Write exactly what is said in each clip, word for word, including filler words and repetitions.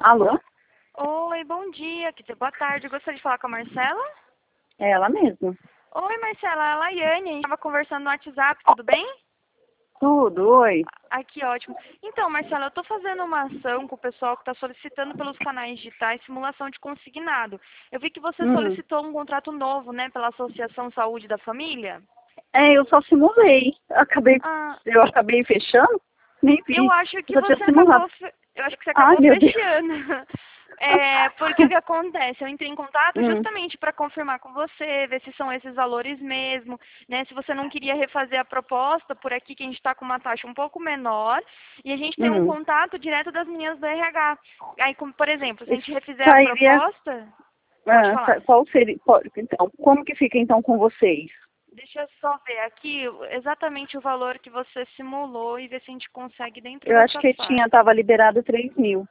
Alô? Oi, bom dia. Quer dizer, boa tarde. Eu gostaria de falar com a Marcela? É ela mesma. Oi, Marcela. É a Laiane. A gente estava conversando no WhatsApp, tudo bem? Tudo, oi. Aqui, ótimo. Então, Marcela, eu estou fazendo uma ação com o pessoal que está solicitando pelos canais digitais simulação de consignado. Eu vi que você Hum. solicitou um contrato novo, né, pela Associação Saúde da Família. É, eu só simulei. Eu acabei, Ah, eu acabei fechando, nem eu vi. acho que Eu só tinha você simulado. acabou, fe- eu acho que você Ai, acabou meu Deus. fechando. É, porque o que acontece? Eu entrei em contato Hum, justamente para confirmar com você, ver se são esses valores mesmo, né? Se você não queria refazer a proposta por aqui, que a gente está com uma taxa um pouco menor, e a gente tem um hum. contato direto das meninas do R H. Aí, como, por exemplo, se a Isso gente refizer a sairia. proposta, pode Ah, falar. sa- qual seria. Pode, então, como que fica então com vocês? Deixa eu só ver aqui exatamente o valor que você simulou e ver se a gente consegue dentro Eu acho dessa que tinha, faixa. tava liberado três mil.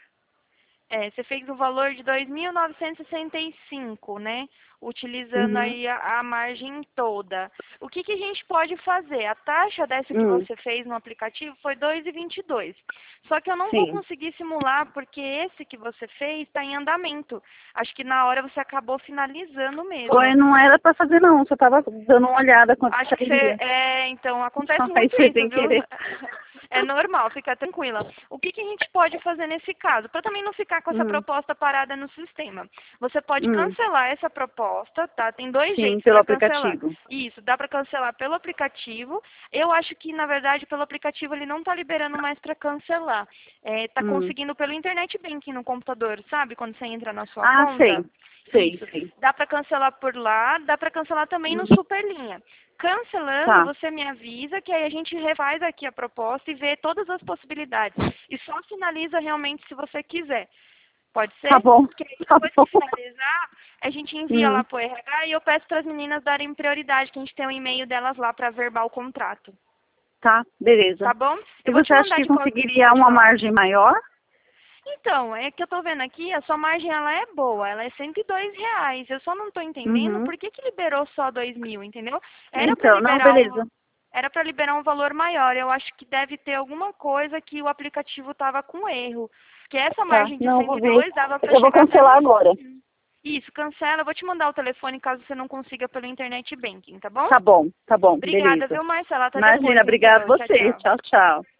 É, você fez o valor de dois mil novecentos e sessenta e cinco, né? Utilizando Uhum. aí a, a margem toda. O que, que a gente pode fazer? A taxa dessa que Hum, você fez no aplicativo foi dois e vinte e dois. Só que eu não vou sim. conseguir simular porque esse que você fez está em andamento. Acho que na hora você acabou finalizando Foi, mesmo. não era pra fazer não, só tava dando uma olhada quanto Acho que você. sairia. É, então, acontece Aí muito foi isso, sem viu? querer. É normal, fica tranquila. O que, que a gente pode fazer nesse caso? Para também não ficar com essa Hum, proposta parada no sistema. Você pode hum. cancelar essa proposta, tá? Tem dois Sim, jeitos pelo para cancelar. aplicativo. Isso, dá para cancelar pelo aplicativo. Eu acho que, na verdade, pelo aplicativo ele não está liberando mais para cancelar. Está Hum. conseguindo pelo internet banking no computador, sabe? Quando você entra na sua Ah, conta. sei. Sei, Isso. sei. Dá para cancelar por lá, dá para cancelar também no Hum. Superlinha. Cancelando, Tá. você me avisa que aí a gente refaz aqui a proposta e vê todas as possibilidades. E só finaliza realmente se você quiser. Pode Tá ser? bom. Que aí Tá depois que bom. finalizar, a gente envia Hum. lá pro R H e eu peço para as meninas darem prioridade, que a gente tem o e-mail delas lá para verbal o contrato. Tá, beleza. Tá bom? E Eu vou você te acha mandar que de qual... conseguiria Pode uma falar. margem maior? Então, é que eu tô vendo aqui, a sua margem ela é boa, ela é cento e dois reais. Eu só não tô entendendo Uhum. por que, que liberou só dois mil, entendeu? Era para Então, não, liberar um, beleza. era para liberar um valor maior. Eu acho que deve ter alguma coisa que o aplicativo tava com erro. Que essa Tá, margem de não, cento vou e ver. dois dava para Eu vou chegar até cancelar nos agora. Isso, cancela. Eu vou te mandar o telefone caso você não consiga pelo internet banking, tá bom? Tá bom, tá bom, Obrigada, beleza. viu, Marcela? Até Imagina, depois, obrigado então. Tchau, você. tchau. Tchau, tchau.